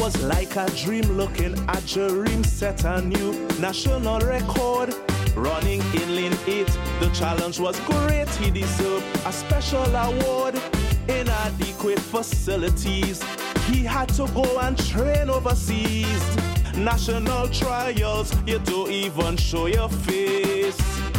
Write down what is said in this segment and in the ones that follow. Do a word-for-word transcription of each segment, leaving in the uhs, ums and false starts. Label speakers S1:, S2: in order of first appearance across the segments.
S1: was like a dream, looking at Jerim set a new national record. Running in lane eight, the challenge was great. He deserved a special award. Inadequate facilities, he had to go and train overseas. National trials, you don't even show your face.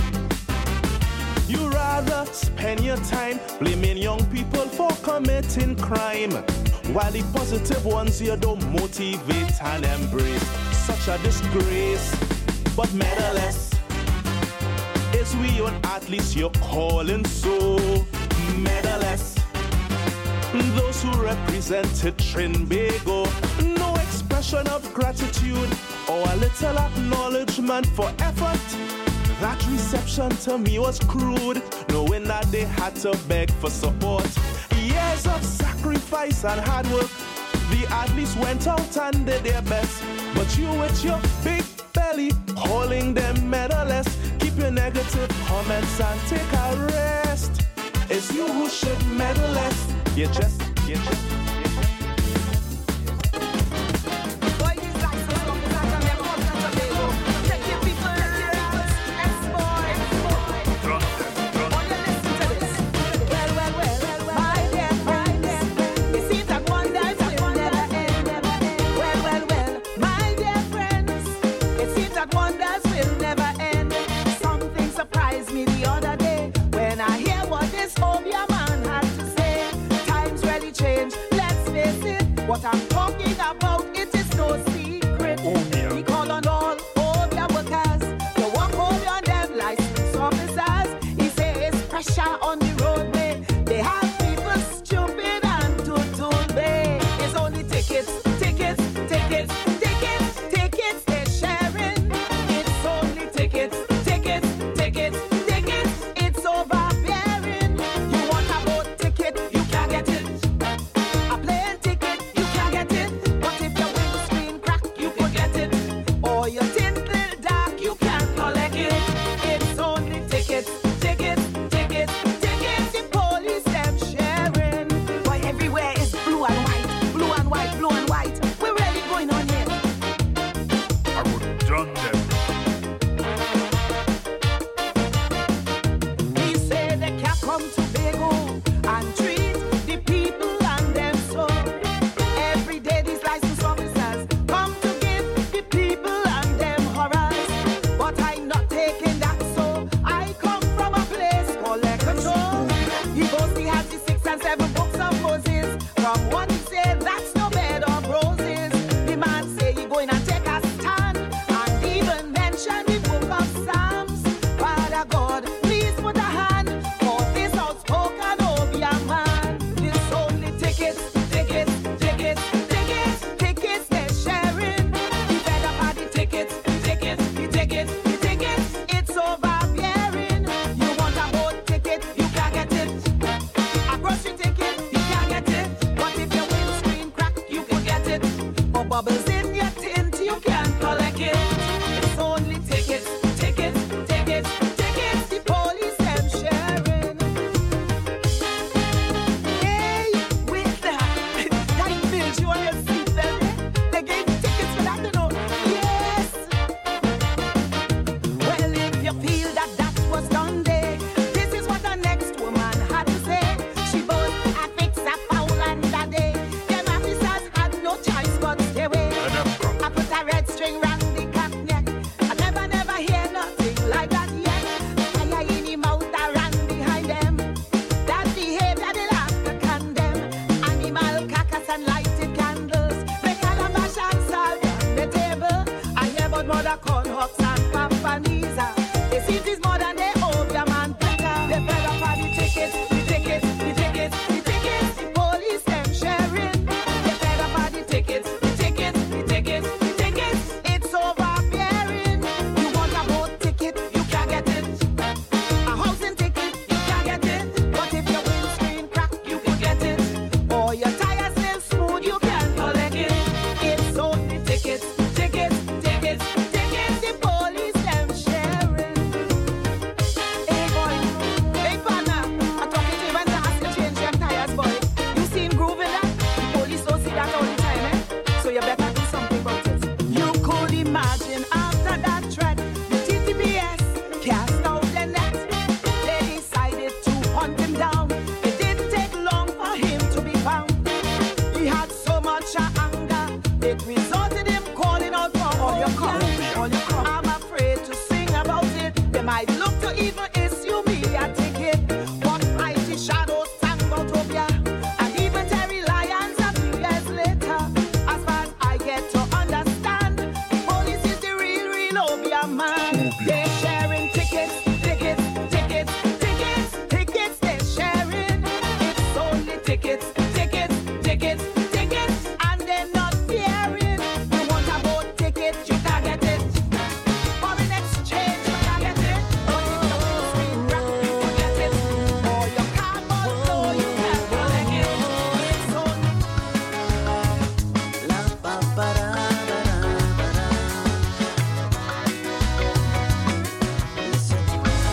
S1: You rather spend your time blaming young people for committing crime, while the positive ones you don't motivate and embrace. Such a disgrace, but nevertheless, it's we own athletes you're calling so. Nevertheless, those who represented Trinbago, no expression of gratitude or a little acknowledgement for effort. That reception to me was crude, knowing that they had to beg for support. Years of sacrifice and hard work, the athletes went out and did their best. But you with your big belly, calling them medalists, keep your negative comments and take a rest. It's you who should medal less. You just, you just, you just.
S2: Boy, these guys are so good. I never want to be able to take your people, export, export. Want to listen to this? Well, well, well, my dear friends, it seems that one day will never end. Well, well, well, my dear friends, it seems that wonders will never end. Something surprised me the other day when I hear what this Obia man had to say. Times really change, let's face it. What I'm talking about, it is no secret. Obia. He called on all Obia workers to walk over on them license officers. He says pressure on the roadway. They have people stupid and total bay. It's only tickets, tickets, tickets, tickets, tickets they're sharing. It's only tickets, tickets, tickets, tickets. It's overbearing. You want a boat ticket, you can't get it. A plane ticket, you can't get it. But if your windscreen crack, you can get it. Or your tint little dark, you can't collect it. It's only tickets, tickets, tickets, tickets. The police them sharing. Boy, everywhere is blue and white, blue and white, blue and white. We're really going on here.
S3: I would have done them.
S2: He said they can't come to Bago and treat the people and them so. Every day these license officers come to give the people and them horrors. But I'm not taking that so. I come from a place called Control. He boasting has the six and seven books of Moses. From one he said that's no bed of roses. The man say he going and take a stand and even mention the book of Psalms. Father God, please put a hand for this house tickets, tickets, tickets, tickets, and they're not caring. You want a boat ticket, you can get it. Foreign exchange, you can get it. But if you're in the screen crack, you can get it. Or your cardboard flow, you can collect it. It's on.
S4: La ba ba da ba da ba da. Listen,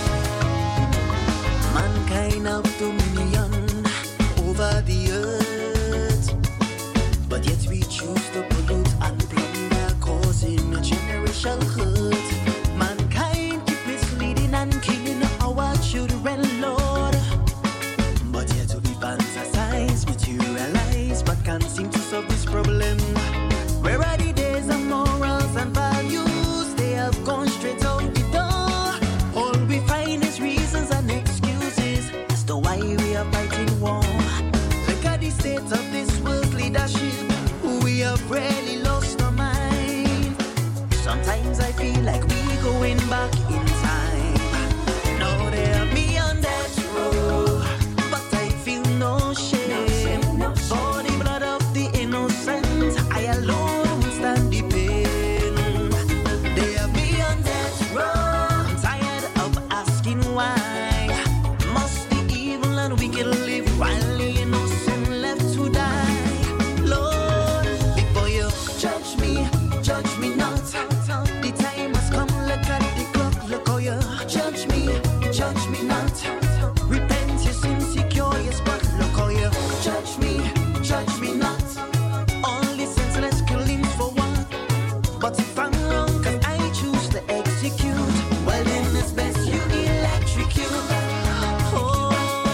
S4: mankind of dominion over the earth, but yet we choose to pollute and plunder, causing a generational hurt. Mankind keep misleading and killing our children, Lord. But yet we fantasize, materialize, but can't seem to solve this problem. Where are the days of morals and values? They have gone straight out the door. All we find is reasons and excuses as to why we are fighting war. Look at the state of this world's leadership. We have really lost our mind. Sometimes I feel like we going back in time. Now they have me on that road, but I feel no shame. For the blood of the innocent, I alone will stand the pain. They have me on that road. I'm tired of asking why. Must the evil and wicked live while the innocent left to die? Lord, before you judge me, judge me not. The time has come, look at the clock, look how you judge me, judge me not. Repent your sins, secure your spot, look how you judge me, judge me not. All these senseless killings for what? But if I'm wrong, cause I choose to execute, well then it's best you electrocute. Oh,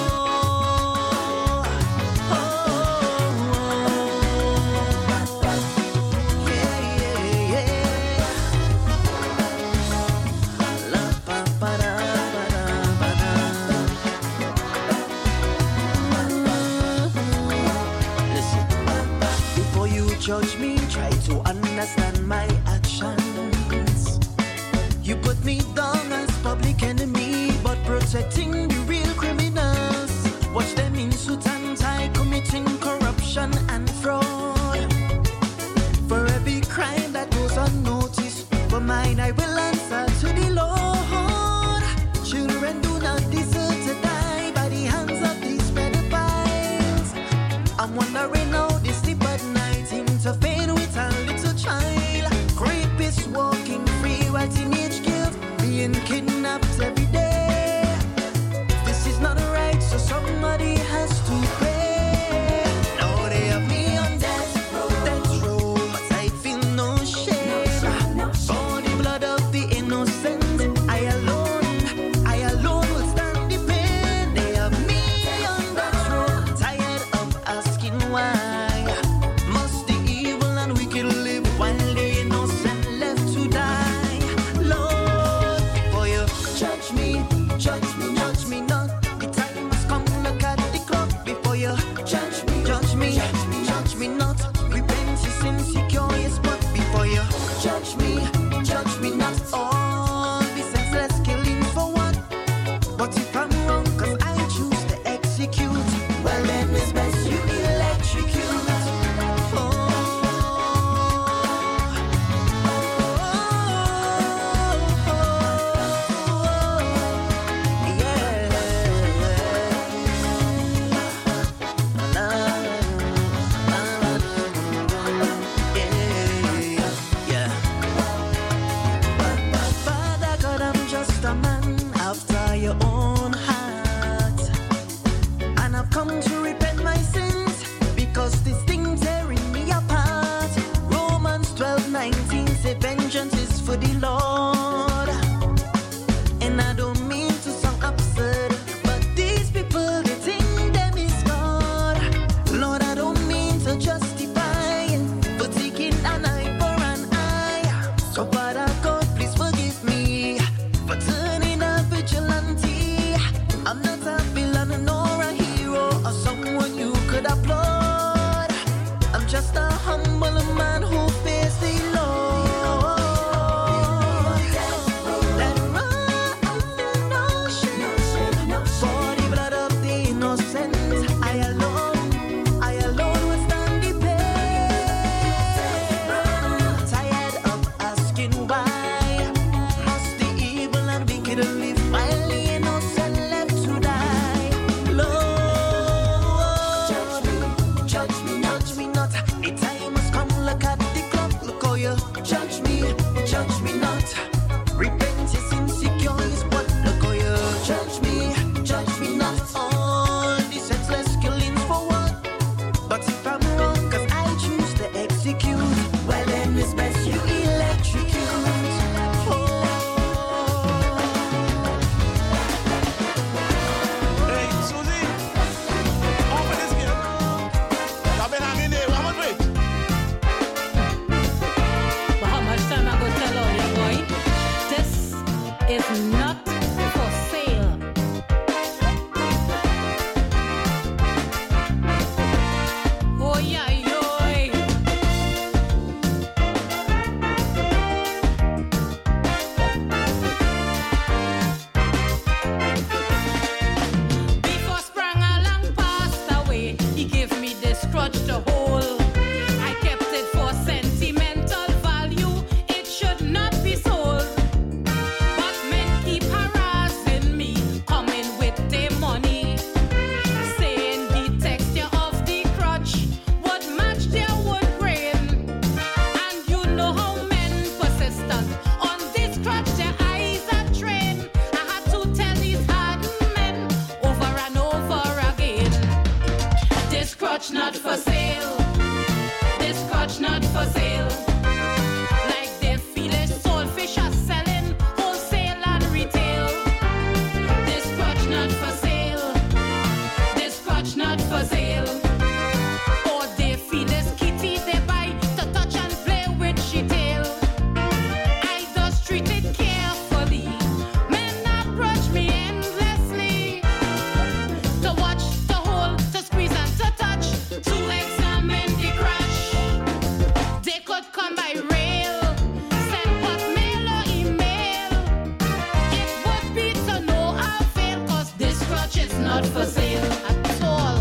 S4: oh, yeah, yeah, yeah. La pa pa da ba da ba da. Listen, before you judge me, try to understand my actions. You put me down as public enemy, but protecting the real criminals. Watch them in suit and tie, committing corruption and fraud. For every crime that goes unnoticed, for mine I will answer to the Lord. Children do not deserve to die by the hands of these pedophiles. I'm wondering how they sleep at night, interfere with a little child. Rapists walking free while teenage girls being kidnapped every day. This is not right, so somebody has to pay. Now they have me on death row, death row, but I feel no shame. For the blood of the innocent, I alone, I alone will stand the pain. They have me on death row, tired of asking why. Must the evil and wicked live while the innocent left to die? Lord, before you judge me, judge me, judge me not. The time has come, look at the clock. Before you judge me, judge me, judge me not. Repent your sins, secure your spot. Before you judge me, judge me not. All the senseless killing for what? But if I'm wrong, cause I choose to execute, well then it's best you electrocute. Oh, yeah. La, yeah, yeah. Father God, I'm just a man after your own heart.
S5: crutch is not for sale at all.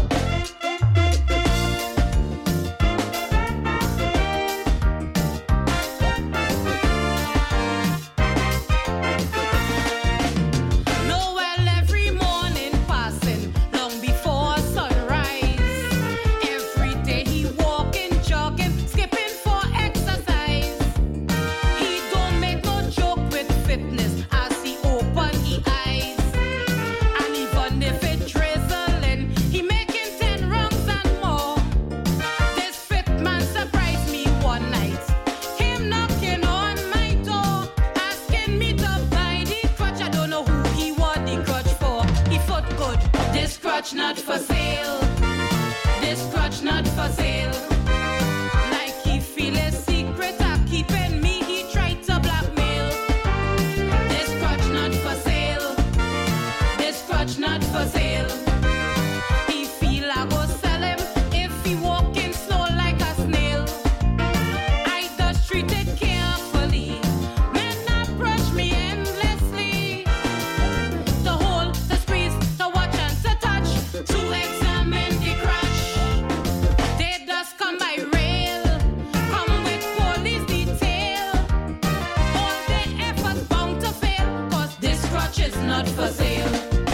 S5: Not for sale. This crutch not for sale. Like he feel a secret of keeping me, he tried to blackmail. This crutch not for sale. This crutch not for sale. He feel I go sell him if he walking slow like a snail. I just treat it carefully. Men not brush me endlessly. To hold, to squeeze, to watch and to touch. To examine the crash, they just come by rail, come with police detail. All their efforts bound to fail, cause this crutch is not for sale.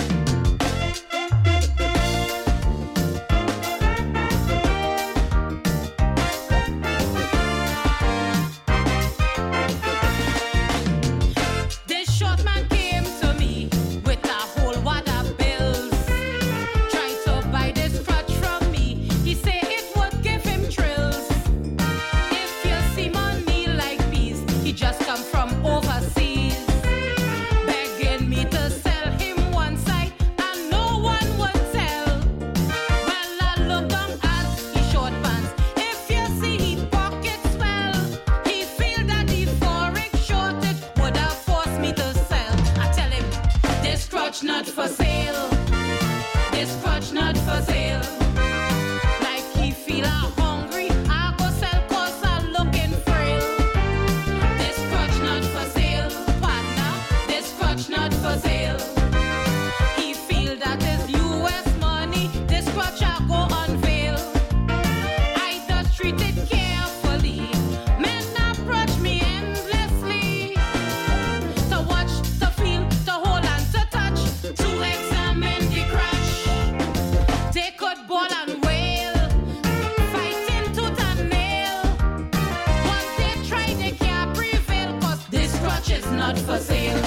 S5: This short man came to me with a whole wad of bills. Trying to buy this crutch from me, he say it would give him thrills. If you see money like these, he just come from overseas, begging me to sell him one side, and no one would tell. Well, I look down at his short pants. If you see his pockets swell, he feel that the forex shortage would have forced me to sell. I tell him, this crutch not for sale. This crutch not for sale. Like he feel I'm hungry, I go sell cause I'm looking frail. This crutch not for sale, partner. This crutch not for sale. He feel that is U S money. This crutch I go unveil. I just treat it carefully. Men not brush me endlessly. To watch, to feel, to hold and to touch. To examine the crash. They could ball and wail, fighting tooth and nail. Once they try, they can't prevail, cause this crutch is not for sale.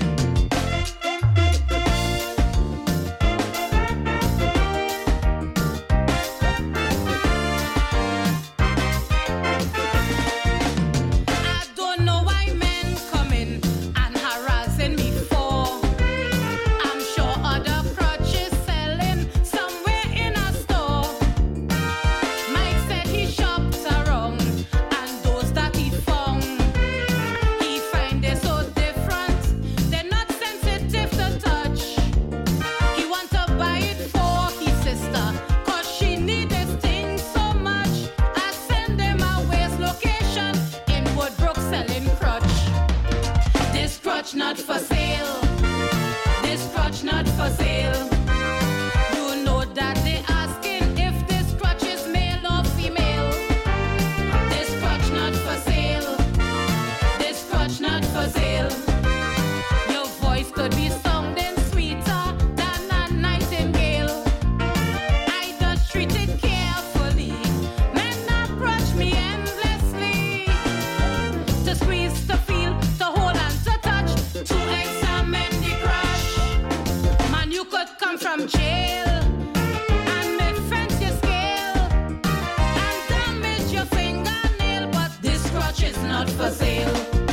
S5: I don't know why men coming and harassing me for. I'm sure other crutches selling somewhere in a store. Mike said he shopped around, and those that he found, he find it so different. They're not sensitive to touch. He want to buy it for his sister, cause she need this thing so much. I send him a waste location in Woodbrook selling crutch. This crutch not for sale. This crutch not for sale. You know that they asking if this crutch is male or female. This crutch not for sale. This crutch not for sale. Your voice could be sounding sweeter than a nightingale. I just treat it carefully. Men not brush me endlessly. To squeeze, to feel, to hold and to touch. To examine the crash. Man, you could come from jail and make fence your scale and damage your fingernail, but this crutch is not for sale.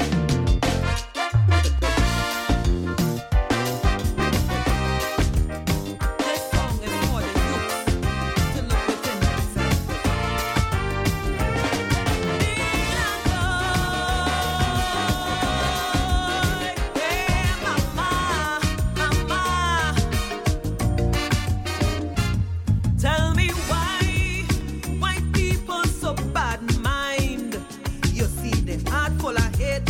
S2: This song is for the youth to look within themselves. Hey, mama, mama. Tell me why, why people so bad mind. You see them heart full of hate,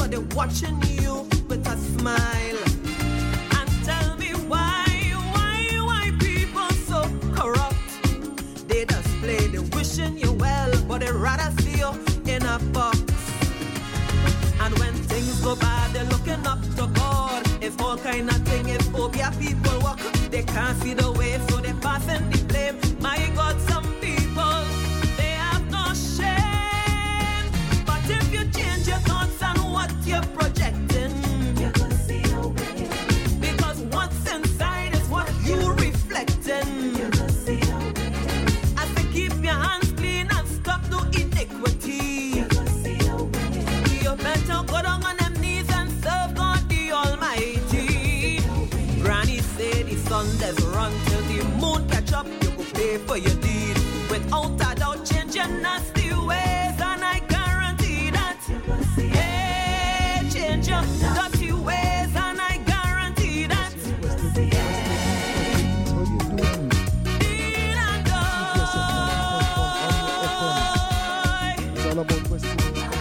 S2: can't see the way, so they're passing the blame. My God, some people, they have no shame. But if you change your thoughts on what you're projecting, you're gonna see a way. Because what's inside is what you're reflecting. You're gonna see a way. I say keep your hands clean and stop no iniquity. You're gonna see a way. You better go down on them knees and serve God the Almighty. Granny said the sun does run till the moon catch up. You go pay for your deed. Without a doubt, change your nasty ways, and I guarantee that. Hey, change your dirty ways, and I guarantee that. Deed and die.
S6: It's all about West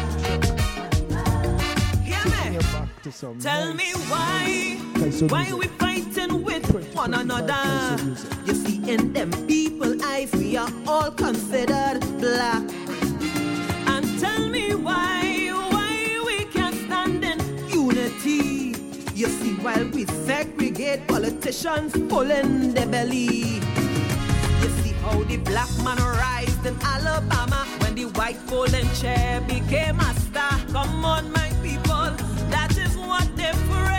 S2: Hear me? Tell me why, why we fighting with one another? You see, in them people eyes, we are all considered black. And tell me why, why we can't stand in unity? You see, while we segregate, politicians pulling their belly. You see how the black man rise in Alabama when the white folding chair became a star. Come on, my people, that is what they pray.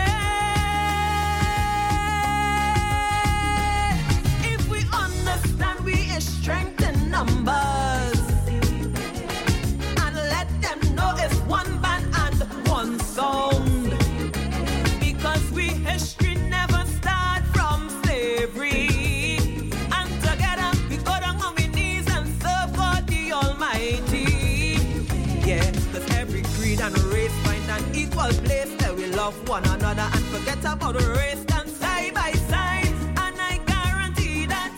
S2: If we understand we is strength in numbers, and let them know it's one band and one sound. Because we history never start from slavery. And together we go down on our knees and serve God the Almighty. Yeah, because every creed and race find an equal place that we love one another and forget about the race and side by side. And I guarantee that.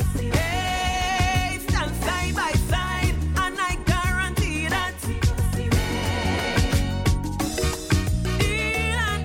S2: Hey, stand side by side, and I guarantee that. Deal and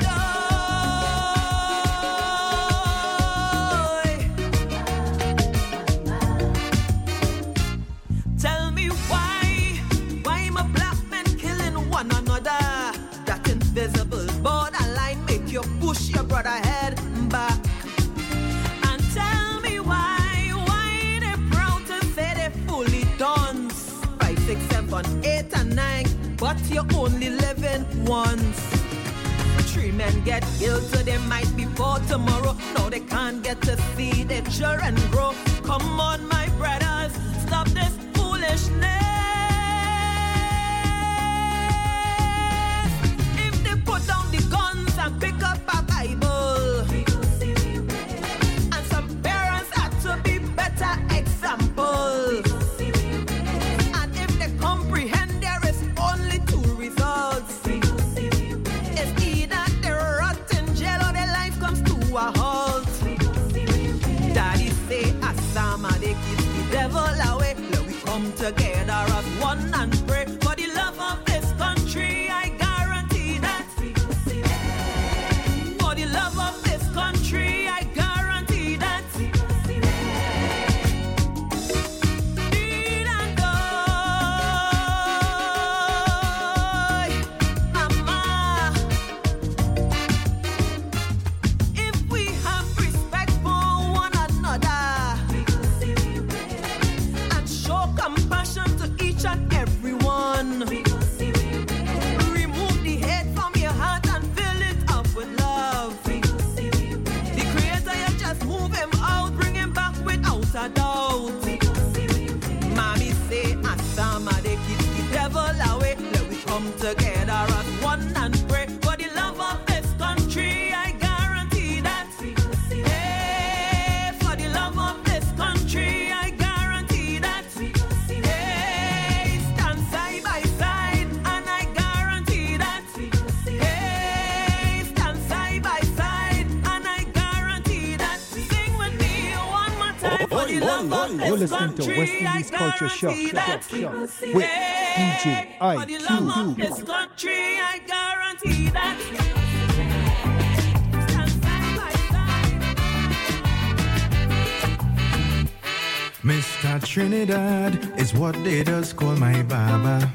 S2: die. Tell me why, why my black men killing one another? That invisible borderline make you push your brother head back. And tell me why, why they proud to say they fully done. Five, six, seven, eight, and nine, but you only living once. Three men get killed, so they might be poor tomorrow. No, they can't get to see their children grow. Come on, my brothers, stop this foolishness. If they put down the guns and pick up a Bible, and some parents had to be better examples. And if they comprehend there is only two results, it's either they rot in jail or their life comes to a halt. Daddy say, Asama, they keep the devil away. Let we come together as one and pray for the love of this country. I guarantee that. For the love of this country, I guarantee that. Deed and die. Mama, if we have respect for one another and show compassion to each and everyone, remove the hate from your heart and fill it up with love. The Creator, you just move him out, bring him back without a doubt. Mommy say, Asama, they keep the devil away. Let we come together as one and pray for the love of this country. I guarantee that. Hey, for the love of this country, I guarantee that. Hey, stand side by side, and I guarantee that. Hey, stand side by side, and I guarantee that. Sing with me one more time for the love of
S6: You're
S2: this
S6: listening to
S2: country.
S6: West
S2: I
S6: Indies Culture Shock,
S2: guarantee
S6: Shock,
S2: that.
S6: Shock, Shock, with D J
S2: For the love of
S6: I
S2: this
S6: Q.
S2: country, I guarantee that. Stand side by side.
S7: Mister Trinidad is what they just call my baba.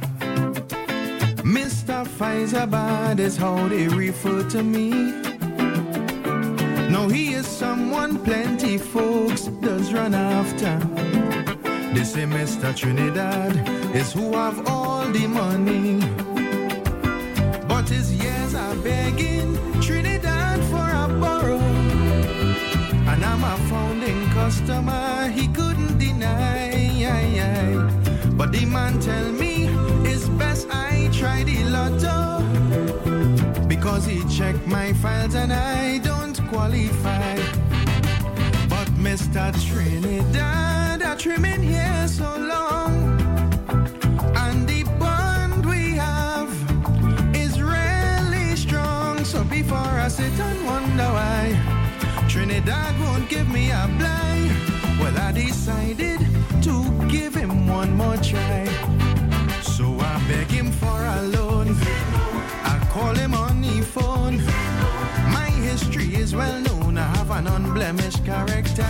S7: Mister Faizabad is how they refer to me. Now he is someone plenty folks does run after. They say Mister Trinidad is who have all the money, but his years are begging Trinidad for a borrow. And I'm a founding customer, he couldn't deny. But the man tell me it's best I try the lotto, because he checked my files and I don't qualify. But Mister Trinidad, I trimming here so long, and the bond we have is really strong. So before I sit and wonder why Trinidad won't give me a blind, well, I decided to give him one more try. So I beg him for a loan, I call him on the phone. My history is well known, I have an unblemished character.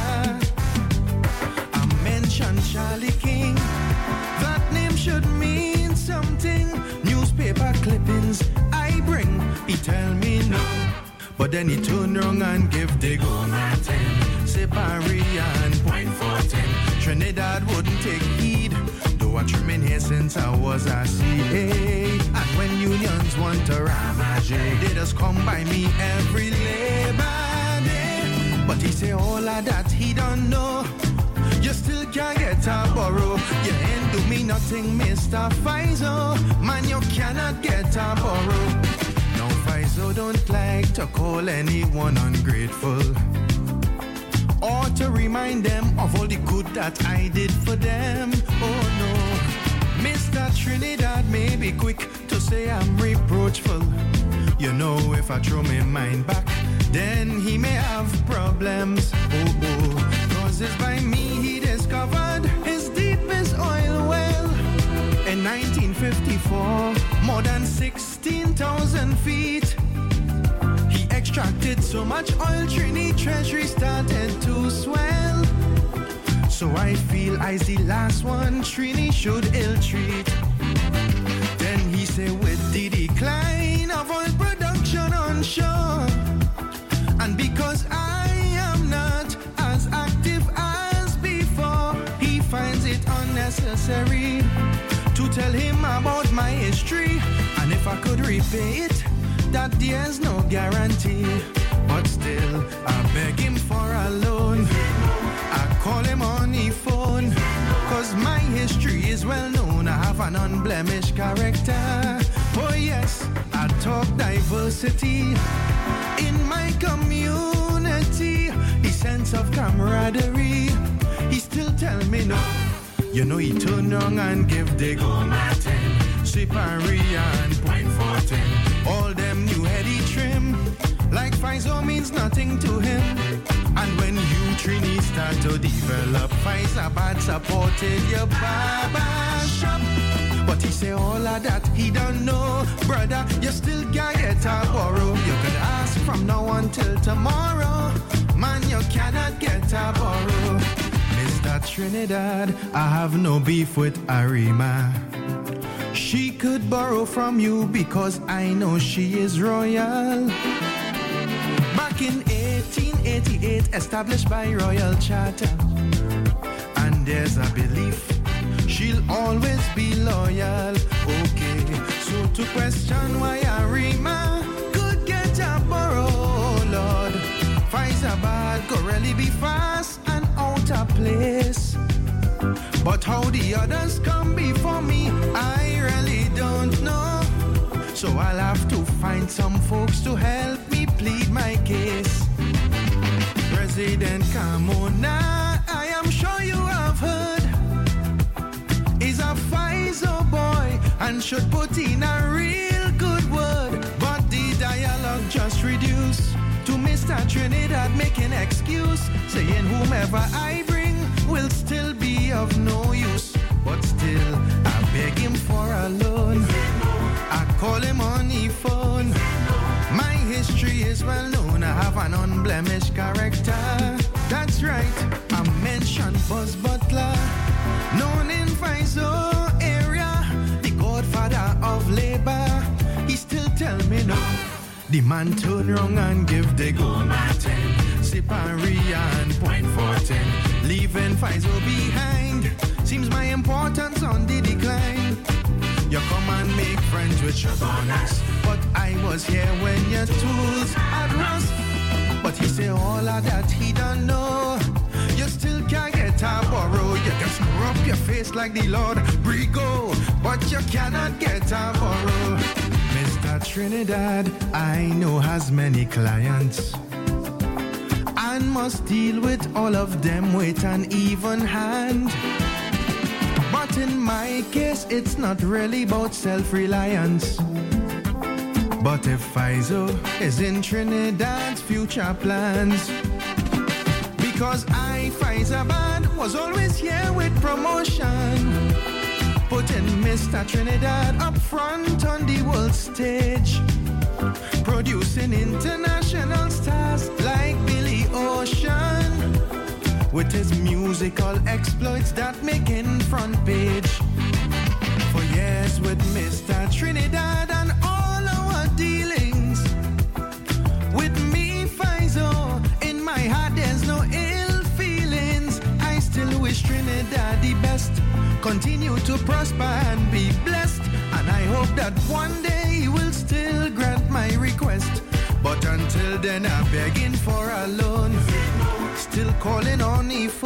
S7: I mention Charlie King, that name should mean something. Newspaper clippings I bring, he tell me no, but then he turn around and give the go nothing. Sipari and point fourteen. Trinidad wouldn't take heed, though I trim in here since I was a C A. And when unions want to ramage, they just come by me every labor day. But he say all of that he don't know, you still can't get a borrow. You ain't do me nothing, Mister Faizo, man, you cannot get a borrow. Now Faizo don't like to call anyone ungrateful, or to remind them of all the good that I did for them. Oh no, Mister Trinidad may be quick to say I'm reproachful. You know, if I throw my mind back, then he may have problems. Oh oh, cause it's by me he discovered his deepest oil well. In nineteen fifty-four, more than sixteen thousand feet. Extracted so much oil, Trini treasury started to swell. So I feel I's the last one Trini should ill-treat. Then he say with the decline of oil production on shore, and because I am not as active as before, he finds it unnecessary to tell him about my history. And if I could repay it, that there's no guarantee. But still, I beg him for a loan, I call him on the phone, cause my history is well known, I have an unblemished character. Oh yes, I talk diversity in my community, the sense of camaraderie, he still tell me no. You know he turn around and give the go Martin, Sipari and point fourteen. All them new heady trim, like Pfizer means nothing to him. And when you Trini start to develop, Pfizer bad supported your barber shop. But he say all of that he don't know, brother, you still can't get a borrow. You could ask from now until tomorrow, man, you cannot get a borrow. Mister Trinidad, I have no beef with Arima. She could borrow from you because I know she is royal. Back in eighteen eighty-eight, established by Royal Charter. And there's a belief she'll always be loyal. Okay, so to question why Arima could get a borrow, Lord, Pfizer bad could really be fast and out of place. But how the others come before me, I really don't know. So I'll have to find some folks to help me plead my case. President Carmona, I am sure you have heard, is a Pfizer boy and should put in a real good word. But the dialogue just reduced to Mister Trinidad making excuse, saying whomever I bring will still be of no use. But still, I beg him for a loan, I call him on the phone. My history is well known, I have an unblemished character. That's right, I mentioned Buzz Butler, known in Pfizer area, the godfather of labor. He still tell me no. The man turn wrong and give the go Martin, Tipari and Point fourteen. Leaving Pfizer behind. Seems my importance on the decline. You come and make friends with your bonus, but I was here when your tools had rust. But he say all of that he don't know. You still can't get a borrow. You can scrub your face like the Lord Brigo, but you cannot get a borrow. Mister Trinidad, I know has many clients and must deal with all of them with an even hand. But in my case, it's not really about self-reliance. But if Pfizer is in Trinidad's future plans, because I, Pfizer Band, was always here with promotion, putting Mister Trinidad up front on the world stage, producing international stars like Billy Ocean, with his musical exploits that make in front page. For years with Mister Trinidad and all our dealings, with me, Pfizer, in my heart there's no ill feelings. I still wish Trinidad the best, continue to prosper and be blessed, and I hope that one day he will still grant my request. But until then I'm begging for a loan, still calling on the phone.